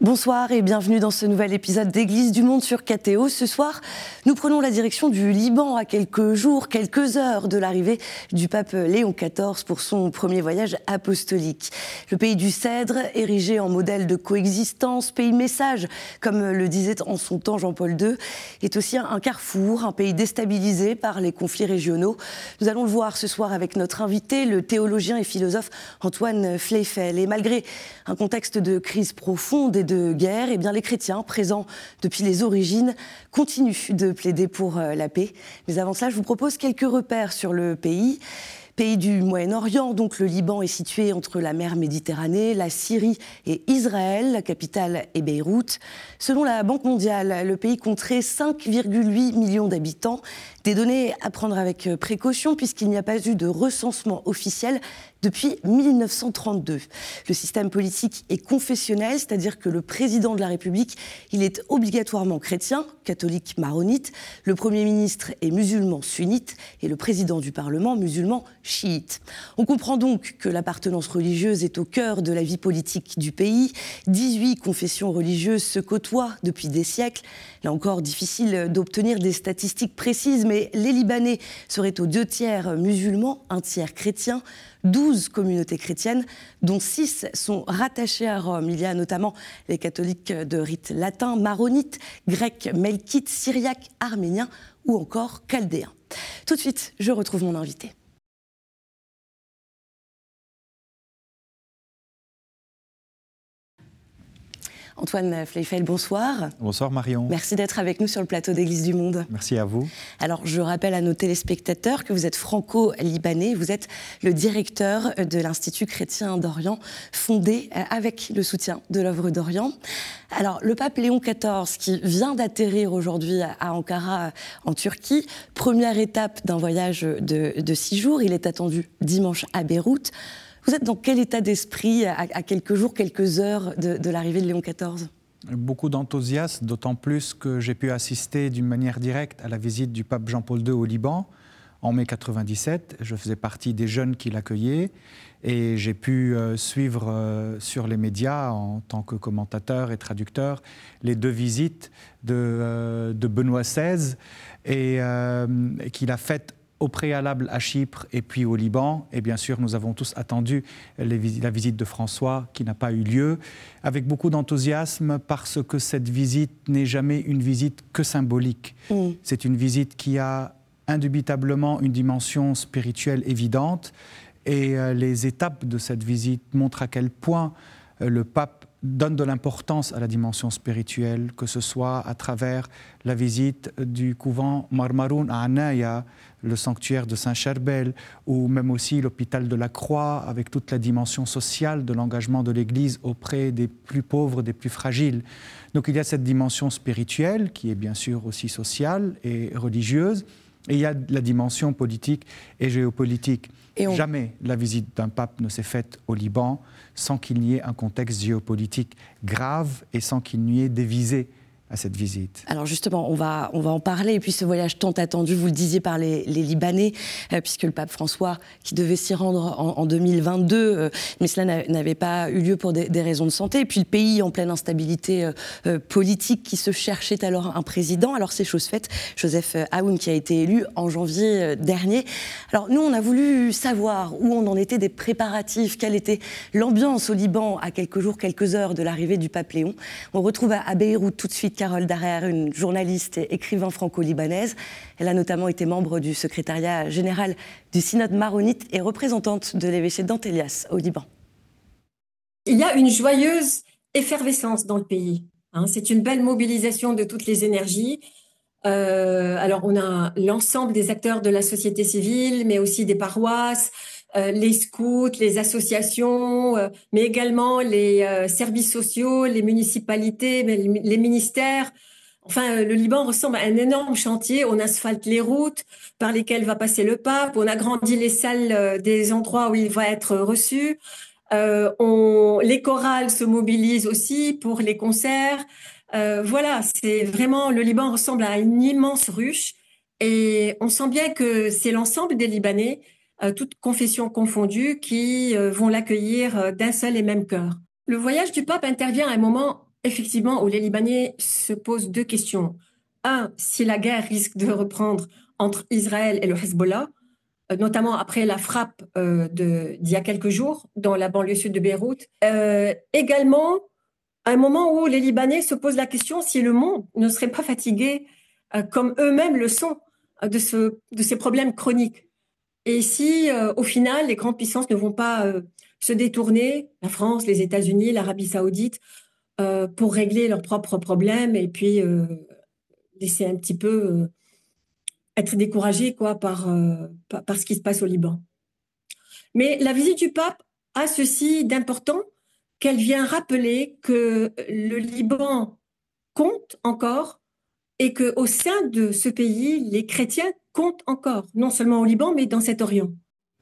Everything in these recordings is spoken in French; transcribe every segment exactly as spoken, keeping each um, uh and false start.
Bonsoir et bienvenue dans ce nouvel épisode d'Église du Monde sur K T O. Ce soir, nous prenons la direction du Liban à quelques jours, quelques heures de l'arrivée du pape Léon quatorze pour son premier voyage apostolique. Le pays du Cèdre, érigé en modèle de coexistence, pays message, comme le disait en son temps Jean-Paul deux, est aussi un carrefour, un pays déstabilisé par les conflits régionaux. Nous allons le voir ce soir avec notre invité, le théologien et philosophe Antoine Fleifel. Et malgré un contexte de crise profonde et de de guerre, eh bien les chrétiens, présents depuis les origines, continuent de plaider pour la paix. Mais avant cela, je vous propose quelques repères sur le pays. Pays du Moyen-Orient, donc le Liban est situé entre la mer Méditerranée, la Syrie et Israël, la capitale est Beyrouth. Selon la Banque mondiale, le pays compterait cinq virgule huit millions d'habitants. Des données à prendre avec précaution puisqu'il n'y a pas eu de recensement officiel depuis mille neuf cent trente-deux. Le système politique est confessionnel, c'est-à-dire que le président de la République, il est obligatoirement chrétien, catholique maronite, le Premier ministre est musulman sunnite et le président du Parlement musulman chiite. On comprend donc que l'appartenance religieuse est au cœur de la vie politique du pays. dix-huit confessions religieuses se côtoient depuis des siècles. Là encore, difficile d'obtenir des statistiques précises, mais les Libanais seraient aux deux tiers musulmans, un tiers chrétiens, douze communautés chrétiennes, dont six sont rattachées à Rome. Il y a notamment les catholiques de rite latin, maronites, grecs, melkites, syriaques, arméniens ou encore chaldéens. Tout de suite, je retrouve mon invité. Antoine Fleifel, bonsoir. Bonsoir Marion. Merci d'être avec nous sur le plateau d'Église du Monde. Merci à vous. Alors, je rappelle à nos téléspectateurs que vous êtes franco-libanais, vous êtes le directeur de l'Institut chrétien d'Orient, fondé avec le soutien de l'œuvre d'Orient. Alors, le pape Léon quatorze, qui vient d'atterrir aujourd'hui à Ankara, en Turquie, première étape d'un voyage de, de six jours, il est attendu dimanche à Beyrouth. Vous êtes dans quel état d'esprit à, à quelques jours, quelques heures de, de l'arrivée de Léon quatorze ? Beaucoup d'enthousiasme, d'autant plus que j'ai pu assister d'une manière directe à la visite du pape Jean-Paul deux au Liban en mai quatre-vingt-dix-sept. Je faisais partie des jeunes qui l'accueillaient et j'ai pu euh, suivre euh, sur les médias en tant que commentateur et traducteur les deux visites de, euh, de Benoît seize et euh, qu'il a faites au préalable à Chypre et puis au Liban. Et bien sûr, nous avons tous attendu les vis- la visite de François qui n'a pas eu lieu, avec beaucoup d'enthousiasme parce que cette visite n'est jamais une visite que symbolique. Mmh. C'est une visite qui a indubitablement une dimension spirituelle évidente et euh, les étapes de cette visite montrent à quel point euh, le pape donne de l'importance à la dimension spirituelle, que ce soit à travers la visite du couvent Marmaroun à Anaya, le sanctuaire de Saint-Charbel, ou même aussi l'hôpital de la Croix, avec toute la dimension sociale de l'engagement de l'Église auprès des plus pauvres, des plus fragiles. Donc il y a cette dimension spirituelle, qui est bien sûr aussi sociale et religieuse, et il y a la dimension politique et géopolitique. Et on... Jamais la visite d'un pape ne s'est faite au Liban sans qu'il n'y ait un contexte géopolitique grave et sans qu'il n'y ait des visées à cette visite. Alors justement, on va, on va en parler. Et puis ce voyage tant attendu, vous le disiez, par les, les Libanais, euh, puisque le pape François, qui devait s'y rendre en, en deux mille vingt-deux, euh, mais cela n'avait pas eu lieu pour des, des raisons de santé. Et puis le pays en pleine instabilité euh, euh, politique qui se cherchait alors un président. Alors c'est chose faite, Joseph Aoun qui a été élu en janvier euh, dernier. Alors nous, on a voulu savoir où on en était des préparatifs, quelle était l'ambiance au Liban à quelques jours, quelques heures de l'arrivée du pape Léon. On retrouve à, à Beyrouth tout de suite Carole Darrer, une journaliste et écrivain franco-libanaise. Elle a notamment été membre du secrétariat général du synode maronite et représentante de l'évêché d'Antelias au Liban. Il y a une joyeuse effervescence dans le pays. Hein, c'est une belle mobilisation de toutes les énergies. Euh, alors, on a l'ensemble des acteurs de la société civile, mais aussi des paroisses, Euh, les scouts, les associations, euh, mais également les euh, services sociaux, les municipalités, mais les, les ministères. Enfin, euh, le Liban ressemble à un énorme chantier. On asphalte les routes par lesquelles va passer le pape. On agrandit les salles euh, des endroits où il va être reçu. Euh, on, les chorales se mobilisent aussi pour les concerts. Euh, voilà, c'est vraiment, le Liban ressemble à une immense ruche. Et on sent bien que c'est l'ensemble des Libanais, Euh, toutes confessions confondues, qui euh, vont l'accueillir euh, d'un seul et même cœur. Le voyage du pape intervient à un moment effectivement, où les Libanais se posent deux questions. Un, si la guerre risque de reprendre entre Israël et le Hezbollah, euh, notamment après la frappe euh, de, d'il y a quelques jours dans la banlieue sud de Beyrouth. Euh, également, à un moment où les Libanais se posent la question si le monde ne serait pas fatigué, euh, comme eux-mêmes le sont, euh, de, ce, de ces problèmes chroniques. Et si, euh, au final, les grandes puissances ne vont pas euh, se détourner, la France, les États-Unis, l'Arabie saoudite, euh, pour régler leurs propres problèmes et puis euh, laisser un petit peu euh, être découragés quoi, par, euh, par, par ce qui se passe au Liban. Mais la visite du pape a ceci d'important qu'elle vient rappeler que le Liban compte encore et qu'au sein de ce pays, les chrétiens comptent encore, non seulement au Liban, mais dans cet Orient.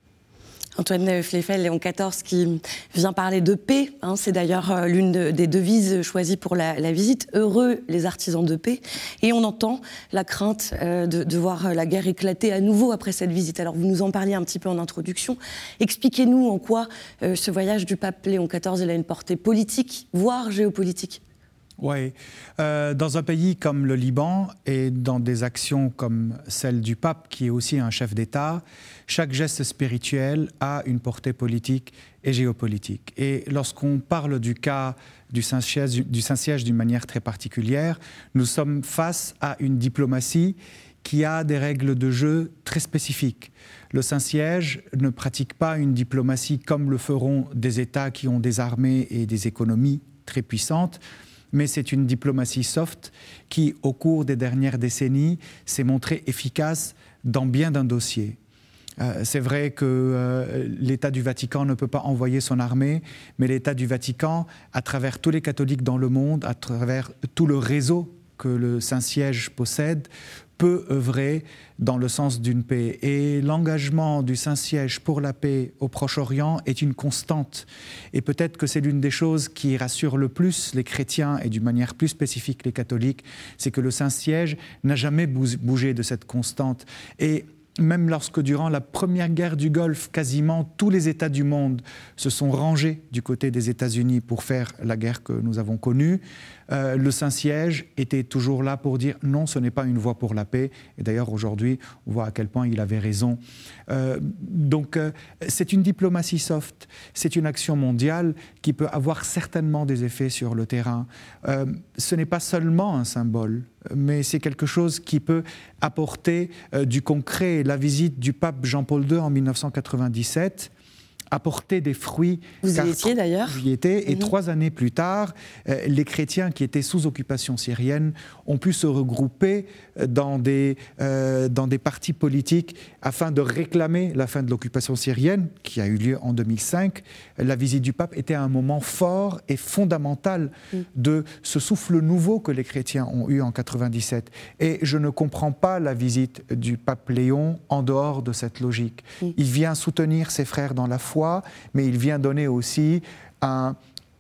Antoine Fleyfel, Léon quatorze, qui vient parler de paix. Hein, c'est d'ailleurs l'une de, des devises choisies pour la, la visite. Heureux les artisans de paix. Et on entend la crainte euh, de, de voir la guerre éclater à nouveau après cette visite. Alors vous nous en parliez un petit peu en introduction. Expliquez-nous en quoi euh, ce voyage du pape Léon quatorze il a une portée politique, voire géopolitique. Oui, euh, dans un pays comme le Liban et dans des actions comme celle du pape, qui est aussi un chef d'État, chaque geste spirituel a une portée politique et géopolitique. Et lorsqu'on parle du cas du Saint-Siège, du Saint-Siège d'une manière très particulière, nous sommes face à une diplomatie qui a des règles de jeu très spécifiques. Le Saint-Siège ne pratique pas une diplomatie comme le feront des États qui ont des armées et des économies très puissantes, mais c'est une diplomatie soft qui, au cours des dernières décennies, s'est montrée efficace dans bien d'un dossier. Euh, c'est vrai que euh, l'État du Vatican ne peut pas envoyer son armée, mais l'État du Vatican, à travers tous les catholiques dans le monde, à travers tout le réseau que le Saint-Siège possède, peut œuvrer dans le sens d'une paix. Et l'engagement du Saint-Siège pour la paix au Proche-Orient est une constante. Et peut-être que c'est l'une des choses qui rassure le plus les chrétiens et d'une manière plus spécifique les catholiques, c'est que le Saint-Siège n'a jamais bougé de cette constante. Et même lorsque, durant la première guerre du Golfe, quasiment tous les États du monde se sont rangés du côté des États-Unis pour faire la guerre que nous avons connue, euh, le Saint-Siège était toujours là pour dire non, ce n'est pas une voie pour la paix. Et d'ailleurs, aujourd'hui, on voit à quel point il avait raison. Euh, donc, euh, c'est une diplomatie soft, c'est une action mondiale qui peut avoir certainement des effets sur le terrain. Euh, ce n'est pas seulement un symbole, mais c'est quelque chose qui peut apporter euh, du concret. La visite du pape Jean-Paul deux en mille neuf cent quatre-vingt-dix-sept apporter des fruits. Vous y étiez d'ailleurs. J'y étais, et mmh. trois années plus tard, euh, les chrétiens qui étaient sous occupation syrienne ont pu se regrouper dans des, euh, dans des partis politiques afin de réclamer la fin de l'occupation syrienne, qui a eu lieu en deux mille cinq. La visite du pape était un moment fort et fondamental mmh. de ce souffle nouveau que les chrétiens ont eu en quatre-vingt-dix-sept. Et je ne comprends pas la visite du pape Léon en dehors de cette logique. Mmh. Il vient soutenir ses frères dans la foi, mais il vient donner aussi un,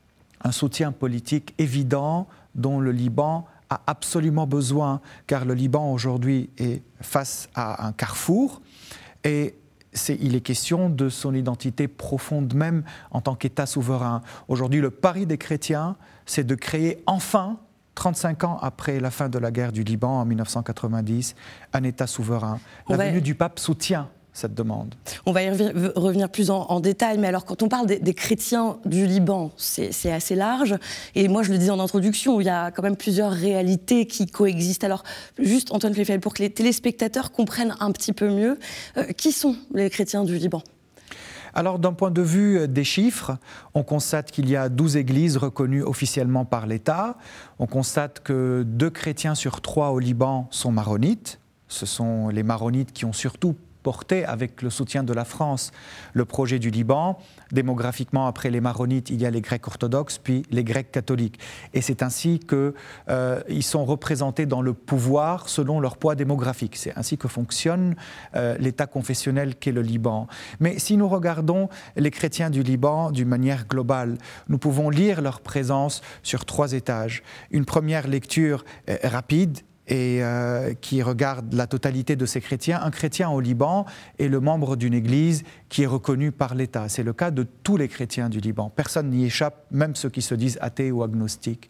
un soutien politique évident dont le Liban a absolument besoin, car le Liban aujourd'hui est face à un carrefour et c'est, il est question de son identité profonde même en tant qu'État souverain. Aujourd'hui, le pari des chrétiens, c'est de créer enfin, trente-cinq ans après la fin de la guerre du Liban en mille neuf cent quatre-vingt-dix, un État souverain. La ouais. venue du pape soutient cette demande. On va y revenir plus en, en détail, mais alors quand on parle des, des chrétiens du Liban, c'est, c'est assez large, et moi je le disais en introduction, il y a quand même plusieurs réalités qui coexistent. Alors juste Antoine Fleyfel, pour que les téléspectateurs comprennent un petit peu mieux, euh, qui sont les chrétiens du Liban ? Alors, d'un point de vue des chiffres, on constate qu'il y a douze églises reconnues officiellement par l'État. On constate que deux chrétiens sur trois au Liban sont maronites. Ce sont les maronites qui ont surtout porté, avec le soutien de la France, le projet du Liban. Démographiquement, après les maronites, il y a les Grecs orthodoxes, puis les Grecs catholiques. Et c'est ainsi qu'ils euh, sont représentés dans le pouvoir selon leur poids démographique. C'est ainsi que fonctionne euh, l'État confessionnel qu'est le Liban. Mais si nous regardons les chrétiens du Liban d'une manière globale, nous pouvons lire leur présence sur trois étages. Une première lecture euh, rapide, et euh, qui regarde la totalité de ces chrétiens. Un chrétien au Liban est le membre d'une église qui est reconnue par l'État. C'est le cas de tous les chrétiens du Liban. Personne n'y échappe, même ceux qui se disent athées ou agnostiques.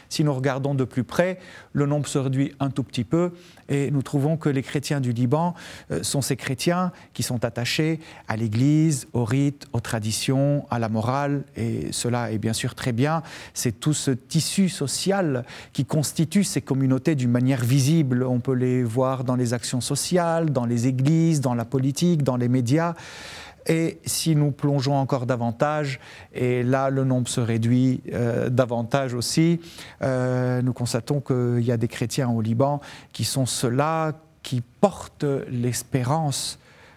Si nous regardons de plus près, le nombre se réduit un tout petit peu et nous trouvons que les chrétiens du Liban euh, sont ces chrétiens qui sont attachés à l'Église, aux rites, aux traditions, à la morale, et cela est bien sûr très bien. C'est tout ce tissu social qui constitue ces communautés d'une manière visible. On peut les voir dans les actions sociales, dans les églises, dans la politique, dans les médias. Et si nous plongeons encore davantage, et là le nombre se réduit euh, davantage aussi, euh, nous constatons qu'il y a des chrétiens au Liban qui sont ceux-là qui portent l'espérance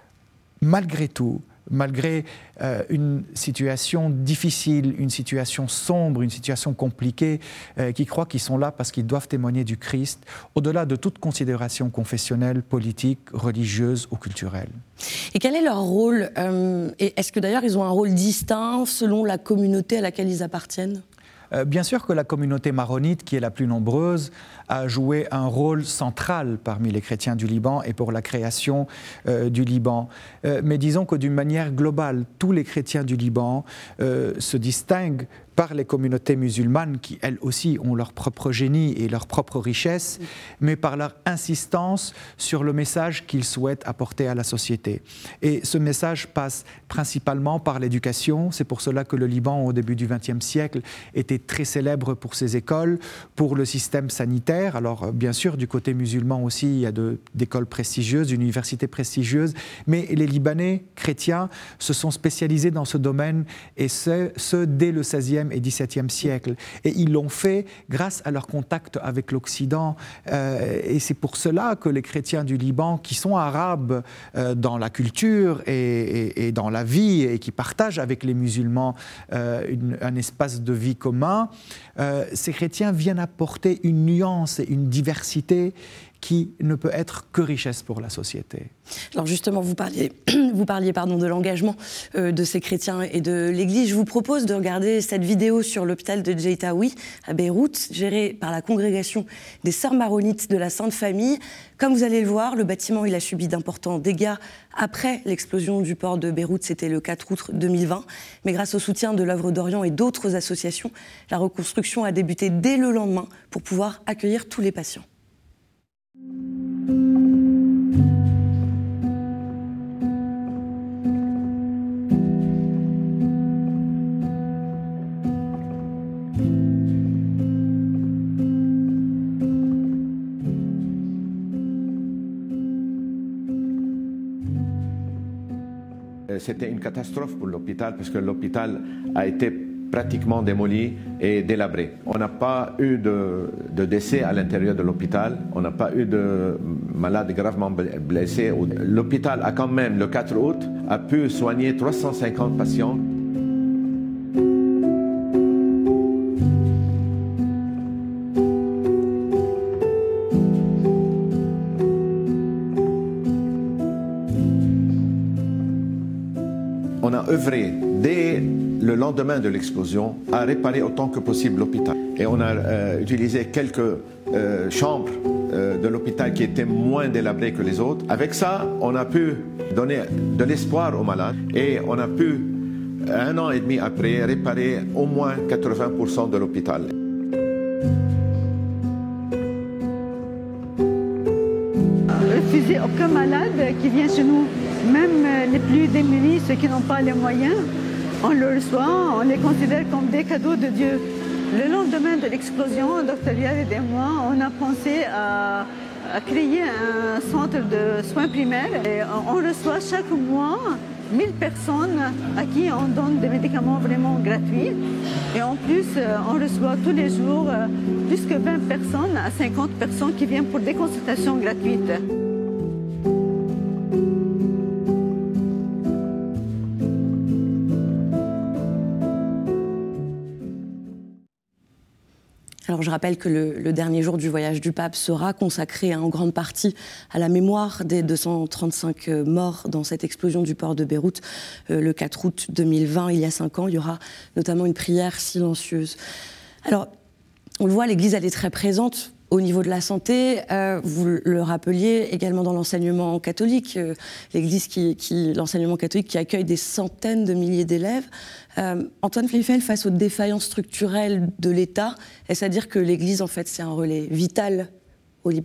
malgré tout, malgré euh, une situation difficile, une situation sombre, une situation compliquée, euh, qui croient qu'ils sont là parce qu'ils doivent témoigner du Christ, au-delà de toute considération confessionnelle, politique, religieuse ou culturelle. Et quel est leur rôle euh, et est-ce que d'ailleurs ils ont un rôle distinct selon la communauté à laquelle ils appartiennent ? Euh, bien sûr que la communauté maronite, qui est la plus nombreuse, a joué un rôle central parmi les chrétiens du Liban et pour la création euh, du Liban. Euh, mais disons que d'une manière globale, tous les chrétiens du Liban euh, se distinguent par les communautés musulmanes qui, elles aussi, ont leur propre génie et leur propre richesse, mais par leur insistance sur le message qu'ils souhaitent apporter à la société. Et ce message passe principalement par l'éducation. C'est pour cela que le Liban, au début du vingtième siècle, était très célèbre pour ses écoles, pour le système sanitaire. Alors, bien sûr, du côté musulman aussi, il y a de, d'écoles prestigieuses, d'universités prestigieuses, mais les Libanais chrétiens se sont spécialisés dans ce domaine, et ce, ce dès le seizième et dix-septième siècle. Et ils l'ont fait grâce à leur contact avec l'Occident. Euh, et c'est pour cela que les chrétiens du Liban, qui sont arabes euh, dans la culture et, et, et dans la vie, et qui partagent avec les musulmans euh, une, un espace de vie commun, euh, ces chrétiens viennent apporter une nuance et une diversité qui ne peut être que richesse pour la société. Alors justement, vous parliez, vous parliez pardon, de l'engagement euh, de ces chrétiens et de l'Église. Je vous propose de regarder cette vidéo sur l'hôpital de Jeitaoui à Beyrouth, géré par la congrégation des Sœurs Maronites de la Sainte Famille. Comme vous allez le voir, le bâtiment il a subi d'importants dégâts après l'explosion du port de Beyrouth, c'était le quatre août deux mille vingt. Mais grâce au soutien de l'Œuvre d'Orient et d'autres associations, la reconstruction a débuté dès le lendemain pour pouvoir accueillir tous les patients. C'était une catastrophe pour l'hôpital parce que l'hôpital a été pratiquement démoli et délabré. On n'a pas eu de, de décès à l'intérieur de l'hôpital, on n'a pas eu de malades gravement blessés. L'hôpital a quand même, le quatre août, a pu soigner trois cent cinquante patients. On a œuvré dès le lendemain de l'explosion à réparer autant que possible l'hôpital. Et on a euh, utilisé quelques euh, chambres euh, de l'hôpital qui étaient moins délabrées que les autres. Avec ça, on a pu donner de l'espoir aux malades et on a pu, un an et demi après, réparer au moins quatre-vingts pour cent de l'hôpital. Refuser aucun malade qui vient chez nous, même les plus démunis, ceux qui n'ont pas les moyens, on le reçoit, on les considère comme des cadeaux de Dieu. Le lendemain de l'explosion, docteur Yared et moi, on a pensé à, à créer un centre de soins primaires. Et on reçoit chaque mois mille personnes à qui on donne des médicaments vraiment gratuits. Et en plus, on reçoit tous les jours plus que vingt personnes à cinquante personnes qui viennent pour des consultations gratuites. Alors je rappelle que le, le dernier jour du voyage du pape sera consacré hein, en grande partie à la mémoire des deux cent trente-cinq morts dans cette explosion du port de Beyrouth euh, le quatre août deux mille vingt, il y a cinq ans. Il y aura notamment une prière silencieuse. Alors, on le voit, l'Église elle est très présente au niveau de la santé, euh, vous le rappeliez également dans l'enseignement catholique, euh, l'Église qui, qui, l'enseignement catholique qui accueille des centaines de milliers d'élèves. Euh, Antoine Fleifel, face aux défaillances structurelles de l'État, est-ce à dire que l'Église, en fait, c'est un relais vital au Liban ?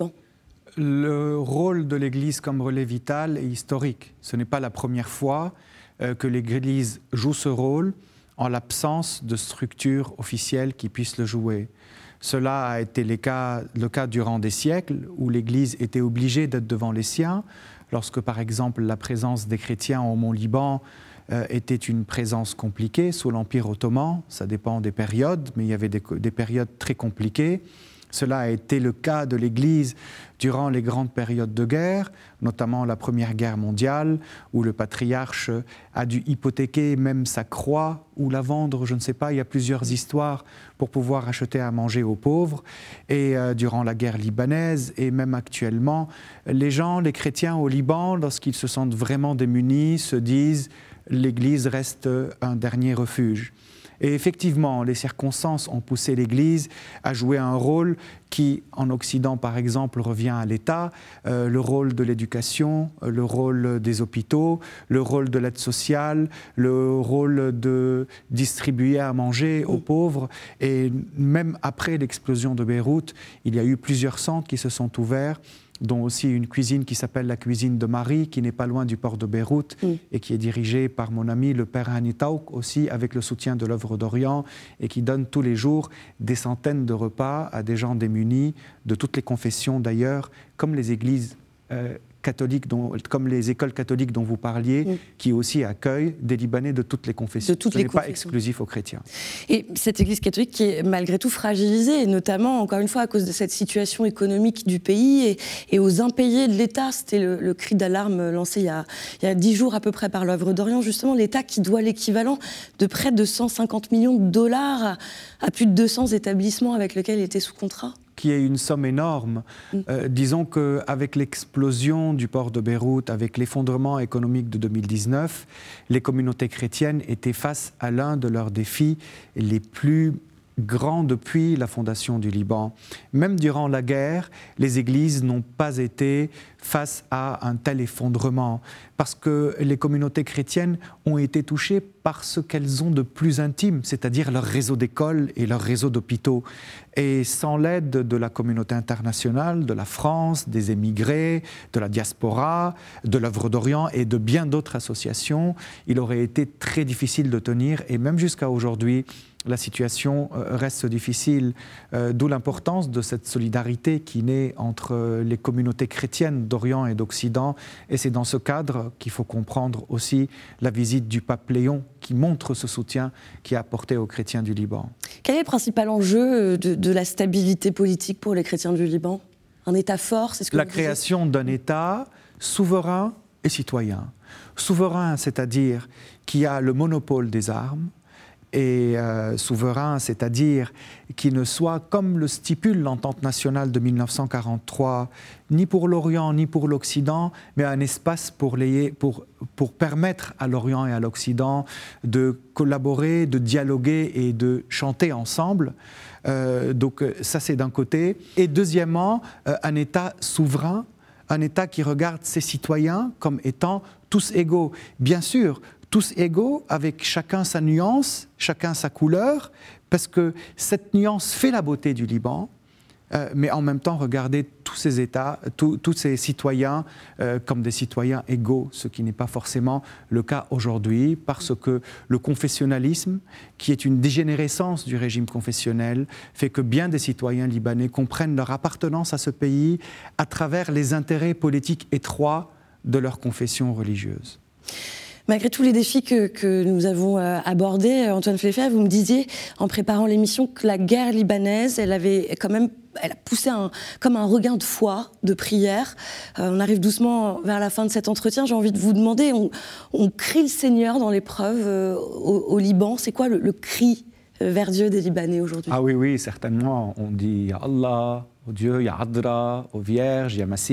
Le rôle de l'Église comme relais vital est historique. Ce n'est pas la première fois euh, que l'Église joue ce rôle en l'absence de structures officielles qui puissent le jouer. Cela a été le cas, le cas durant des siècles où l'Église était obligée d'être devant les siens, lorsque par exemple la présence des chrétiens au Mont-Liban euh, était une présence compliquée sous l'Empire ottoman. Ça dépend des périodes, mais il y avait des, des périodes très compliquées. Cela a été le cas de l'Église durant les grandes périodes de guerre, notamment la Première Guerre mondiale, où le patriarche a dû hypothéquer même sa croix ou la vendre, je ne sais pas, il y a plusieurs histoires pour pouvoir acheter à manger aux pauvres. Et euh, durant la guerre libanaise, et même actuellement, les gens, les chrétiens au Liban, lorsqu'ils se sentent vraiment démunis, se disent « l'Église reste un dernier refuge ». Et effectivement, les circonstances ont poussé l'Église à jouer un rôle qui, en Occident par exemple, revient à l'État, euh, le rôle de l'éducation, le rôle des hôpitaux, le rôle de l'aide sociale, le rôle de distribuer à manger aux pauvres. Et même après l'explosion de Beyrouth, il y a eu plusieurs centres qui se sont ouverts, dont aussi une cuisine qui s'appelle la cuisine de Marie, qui n'est pas loin du port de Beyrouth, mm. et qui est dirigée par mon ami le père Hani Taouk, aussi avec le soutien de l'œuvre d'Orient, et qui donne tous les jours des centaines de repas à des gens démunis, de toutes les confessions d'ailleurs, comme les églises euh, catholiques, dont, comme les écoles catholiques dont vous parliez, mm. qui aussi accueillent des Libanais de toutes les confessions. De toutes Ce les n'est confessions. Pas exclusif aux chrétiens. Et cette église catholique qui est malgré tout fragilisée, et notamment, encore une fois, à cause de cette situation économique du pays et, et aux impayés de l'État. C'était le, le cri d'alarme lancé il y, a, il y a dix jours à peu près par l'œuvre d'Orient, justement, l'État qui doit l'équivalent de près de cent cinquante millions de dollars à, à plus de deux cents établissements avec lesquels il était sous contrat. Qui est une somme énorme. Mm. Euh, disons qu'avec l'explosion du port de Beyrouth, avec l'effondrement économique de deux mille dix-neuf, les communautés chrétiennes étaient face à l'un de leurs défis les plus grands depuis la fondation du Liban. Même durant la guerre, les églises n'ont pas été face à un tel effondrement, parce que les communautés chrétiennes ont été touchées par ce qu'elles ont de plus intime, c'est-à-dire leur réseau d'écoles et leur réseau d'hôpitaux. Et sans l'aide de la communauté internationale, de la France, des émigrés, de la diaspora, de l'œuvre d'Orient et de bien d'autres associations, il aurait été très difficile de tenir, et même jusqu'à aujourd'hui, la situation reste difficile, euh, d'où l'importance de cette solidarité qui naît entre les communautés chrétiennes d'Orient et d'Occident. Et c'est dans ce cadre qu'il faut comprendre aussi la visite du pape Léon, qui montre ce soutien qui est apporté aux chrétiens du Liban. Quel est le principal enjeu de, de la stabilité politique pour les chrétiens du Liban ? Un État fort, c'est ce que La vous création d'un État souverain et citoyen. Souverain, c'est-à-dire qui a le monopole des armes, et euh, souverain, c'est-à-dire qui ne soit, comme le stipule l'entente nationale de mille neuf cent quarante-trois, ni pour l'Orient ni pour l'Occident, mais un espace pour, les, pour, pour permettre à l'Orient et à l'Occident de collaborer, de dialoguer et de chanter ensemble. Euh, donc ça, c'est d'un côté. Et deuxièmement, euh, un État souverain, un État qui regarde ses citoyens comme étant tous égaux. Bien sûr, tous égaux, avec chacun sa nuance, chacun sa couleur, parce que cette nuance fait la beauté du Liban, euh, mais en même temps regarder tous ces États, tous, tous ces citoyens euh, comme des citoyens égaux, ce qui n'est pas forcément le cas aujourd'hui, parce que le confessionnalisme, qui est une dégénérescence du régime confessionnel, fait que bien des citoyens libanais comprennent leur appartenance à ce pays à travers les intérêts politiques étroits de leur confession religieuse. Malgré tous les défis que, que nous avons euh, abordés, Antoine Fleifel, vous me disiez, en préparant l'émission, que la guerre libanaise, elle avait quand même, elle a poussé un, comme un regain de foi, de prière. Euh, on arrive doucement vers la fin de cet entretien. J'ai envie de vous demander, on, on crie le Seigneur dans l'épreuve euh, au, au Liban. C'est quoi le, le cri vers Dieu des Libanais aujourd'hui ? Ah oui, oui, certainement. On dit « Ya Allah », au Dieu, « Ya Adra », aux Vierges, « Ya Masih ».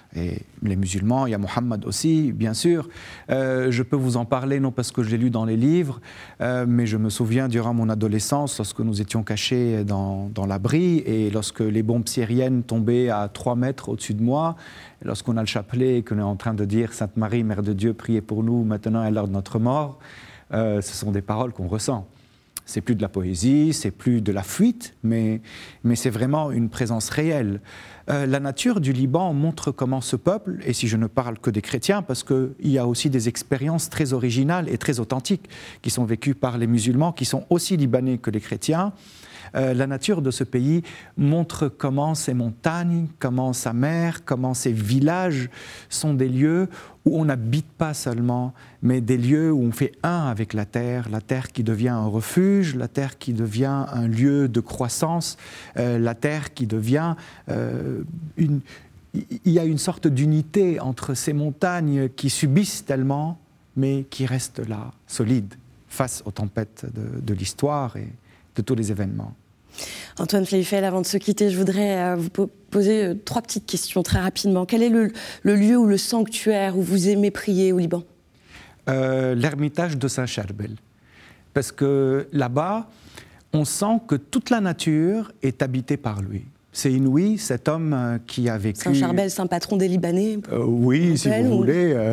Et les musulmans, il y a Mohammed aussi, bien sûr. Euh, je peux vous en parler, non parce que je l'ai lu dans les livres, euh, mais je me souviens durant mon adolescence, lorsque nous étions cachés dans, dans l'abri, et lorsque les bombes syriennes tombaient à trois mètres au-dessus de moi, et lorsqu'on a le chapelet et qu'on est en train de dire « Sainte Marie, Mère de Dieu, priez pour nous, maintenant est l'heure de notre mort euh, », ce sont des paroles qu'on ressent. C'est plus de la poésie, c'est plus de la fuite, mais, mais c'est vraiment une présence réelle. Euh, la nature du Liban montre comment ce peuple, et si je ne parle que des chrétiens, parce qu'il y a aussi des expériences très originales et très authentiques qui sont vécues par les musulmans, qui sont aussi libanais que les chrétiens, euh, la nature de ce pays montre comment ces montagnes, comment sa mer, comment ces villages sont des lieux où on n'habite pas seulement, mais des lieux où on fait un avec la terre, la terre qui devient un refuge, la terre qui devient un lieu de croissance, euh, la terre qui devient euh, une... Il y a une sorte d'unité entre ces montagnes qui subissent tellement, mais qui restent là, solides, face aux tempêtes de, de l'histoire et de tous les événements. Antoine Fleifel, avant de se quitter, je voudrais euh, vous po- poser euh, trois petites questions très rapidement. Quel est le, le lieu ou le sanctuaire où vous aimez prier au Liban ? euh, L'ermitage de Saint-Charbel. Parce que là-bas, on sent que toute la nature est habitée par lui. C'est inouï, cet homme euh, qui a vécu... Saint-Charbel, c'est un patron des Libanais euh, Oui, si vous ou... voulez. Euh,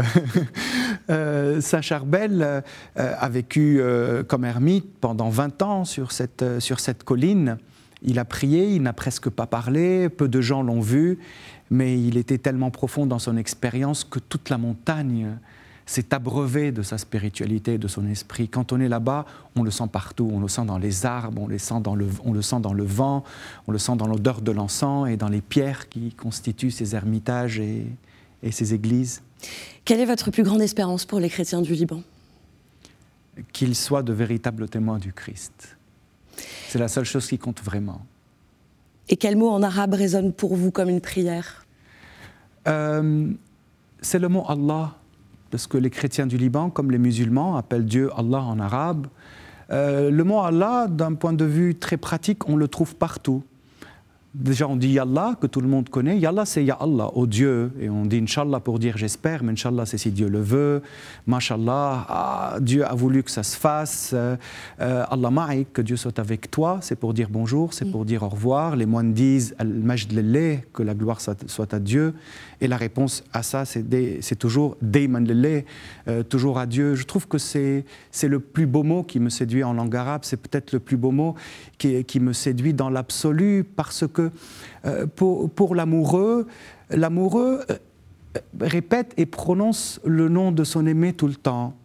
euh, Saint-Charbel euh, a vécu euh, comme ermite pendant vingt ans sur cette, euh, sur cette colline. Il a prié, il n'a presque pas parlé, peu de gens l'ont vu, mais il était tellement profond dans son expérience que toute la montagne s'est abreuvée de sa spiritualité, de son esprit. Quand on est là-bas, on le sent partout, on le sent dans les arbres, on le sent dans le, on le sent dans le vent, on le sent dans l'odeur de l'encens et dans les pierres qui constituent ces ermitages et, et ces églises. Quelle est votre plus grande espérance pour les chrétiens du Liban ? Qu'ils soient de véritables témoins du Christ. C'est la seule chose qui compte vraiment. Et quel mot en arabe résonne pour vous comme une prière ? euh, C'est le mot Allah, parce que les chrétiens du Liban, comme les musulmans, appellent Dieu Allah en arabe. Euh, le mot Allah, d'un point de vue très pratique, on le trouve partout. Déjà, on dit Yallah, que tout le monde connaît. Yallah, c'est Ya Allah, au Dieu. Et on dit Inch'Allah pour dire j'espère, mais Inch'Allah, c'est si Dieu le veut. Mashallah, ah, Dieu a voulu que ça se fasse. Euh, Allah ma'ik, que Dieu soit avec toi, c'est pour dire bonjour, c'est pour dire au revoir. Les moines disent Al-Majd lillah, que la gloire soit à Dieu. Et la réponse à ça, c'est, des, c'est toujours Dayman lillah, euh, toujours à Dieu. Je trouve que c'est, c'est le plus beau mot qui me séduit en langue arabe. C'est peut-être le plus beau mot qui, qui me séduit dans l'absolu, parce que Euh, pour, pour l'amoureux, l'amoureux euh, répète et prononce le nom de son aimé tout le temps.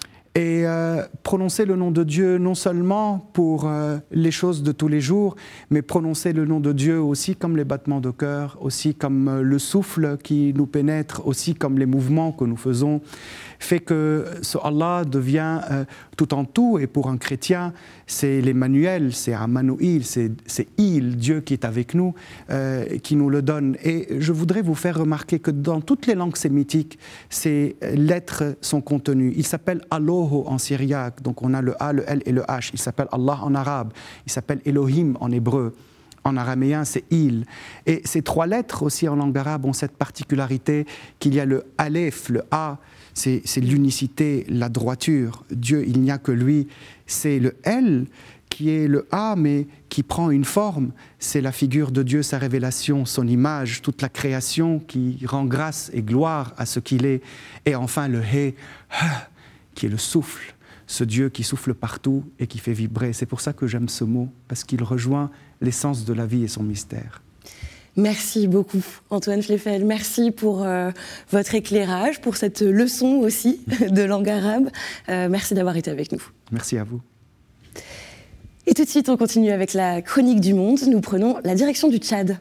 Et euh, prononcer le nom de Dieu non seulement pour euh, les choses de tous les jours, mais prononcer le nom de Dieu aussi comme les battements de cœur, aussi comme euh, le souffle qui nous pénètre, aussi comme les mouvements que nous faisons, fait que ce Allah devient euh, tout en tout. Et pour un chrétien, c'est l'Emmanuel, c'est Ammanuïl, c'est, c'est Il, Dieu qui est avec nous, euh, qui nous le donne. Et je voudrais vous faire remarquer que dans toutes les langues sémitiques, ces lettres sont contenues. Il s'appelle Alloho en syriaque, donc on a le A, le L et le H. Il s'appelle Allah en arabe, il s'appelle Elohim en hébreu. En araméen, c'est Il. Et ces trois lettres aussi en langue arabe ont cette particularité qu'il y a le Aleph, le A, c'est, c'est l'unicité, la droiture. Dieu, il n'y a que lui. C'est le L qui est le A, mais qui prend une forme. C'est la figure de Dieu, sa révélation, son image, toute la création qui rend grâce et gloire à ce qu'il est. Et enfin le He, qui est le souffle. Ce Dieu qui souffle partout et qui fait vibrer. C'est pour ça que j'aime ce mot, parce qu'il rejoint l'essence de la vie et son mystère. Merci beaucoup, Antoine Fleifel. Merci pour euh, votre éclairage, pour cette leçon aussi de langue arabe. Euh, merci d'avoir été avec nous. Merci à vous. Et tout de suite, on continue avec la chronique du monde. Nous prenons la direction du Tchad.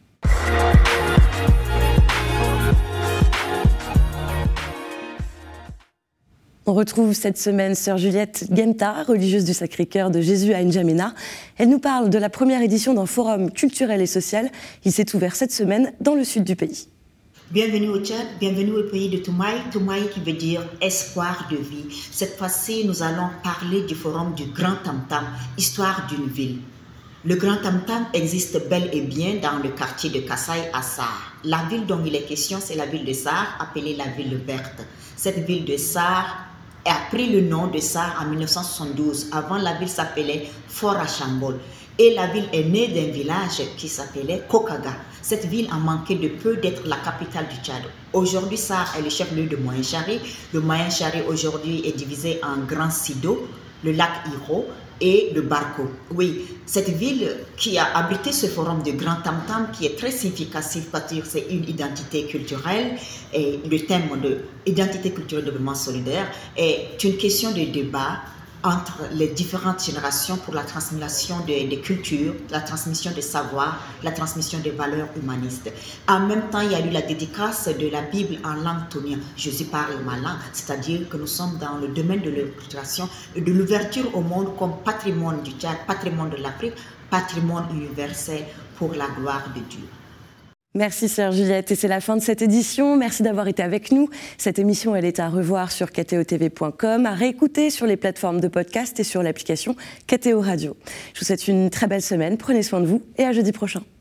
On retrouve cette semaine sœur Juliette Guemta, religieuse du Sacré-Cœur de Jésus à N'Djamena. Elle nous parle de la première édition d'un forum culturel et social. Il s'est ouvert cette semaine dans le sud du pays. Bienvenue au Tchad, bienvenue au pays de Toumaï. Toumaï qui veut dire espoir de vie. Cette fois-ci, nous allons parler du forum du Grand Tam Tam, histoire d'une ville. Le Grand Tam-Tam existe bel et bien dans le quartier de Kasaï à Sarre. La ville dont il est question, c'est la ville de Sarre, appelée la ville verte. Cette ville de Sarre a pris le nom de Sarre en mille neuf cent soixante-douze. Avant, la ville s'appelait Fort Archambault. Et la ville est née d'un village qui s'appelait Kokaga. Cette ville a manqué de peu d'être la capitale du Tchad. Aujourd'hui, Sarre est le chef-lieu de Moyen-Chari. Le Moyen-Chari aujourd'hui est divisé en Grand Sido, le lac Iro et le Barco. Oui, cette ville qui a abrité ce forum de Grand Tam-Tam qui est très significatif parce que c'est une identité culturelle et le thème de identité culturelle de développement solidaire est une question de débat entre les différentes générations pour la transmission des, des cultures, la transmission des savoirs, la transmission des valeurs humanistes. En même temps, il y a eu la dédicace de la Bible en langue tonien. Jésus parle ma langue, c'est-à-dire que nous sommes dans le domaine de l'éducation et de l'ouverture au monde comme patrimoine du Tchad, patrimoine de l'Afrique, patrimoine universel pour la gloire de Dieu. Merci Sœur Juliette, et c'est la fin de cette édition. Merci d'avoir été avec nous. Cette émission, elle est à revoir sur k t o t v point com, à réécouter sur les plateformes de podcast et sur l'application K T O Radio. Je vous souhaite une très belle semaine, prenez soin de vous et à jeudi prochain.